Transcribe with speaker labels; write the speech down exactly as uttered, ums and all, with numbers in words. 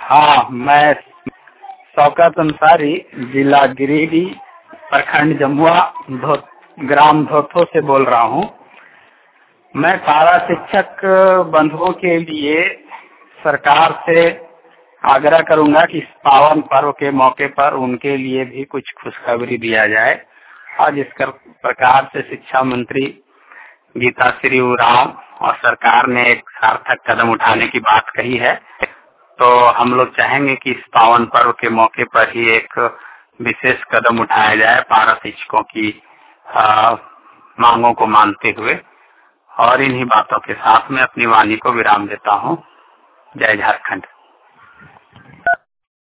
Speaker 1: हाँ, मैं शौकत अंसारी, जिला गिरिडीह, प्रखंड जमुआ, धो, ग्राम धोथो से बोल रहा हूँ। मैं पारा शिक्षक बंधुओं के लिए सरकार से आग्रह करूंगा कि इस पावन पर्व के मौके पर उनके लिए भी कुछ खुशखबरी दिया जाए। आज इस प्रकार से शिक्षा मंत्री गीता श्री उरांव और सरकार ने एक सार्थक कदम उठाने की बात कही है, तो हम लोग चाहेंगे कि इस पावन पर्व के मौके पर ही एक विशेष कदम उठाया जाए पारा शिक्षकों की आ, मांगों को मानते हुए। और इन्हीं बातों के साथ मैं अपनी वाणी को विराम देता हूँ। जय झारखंड।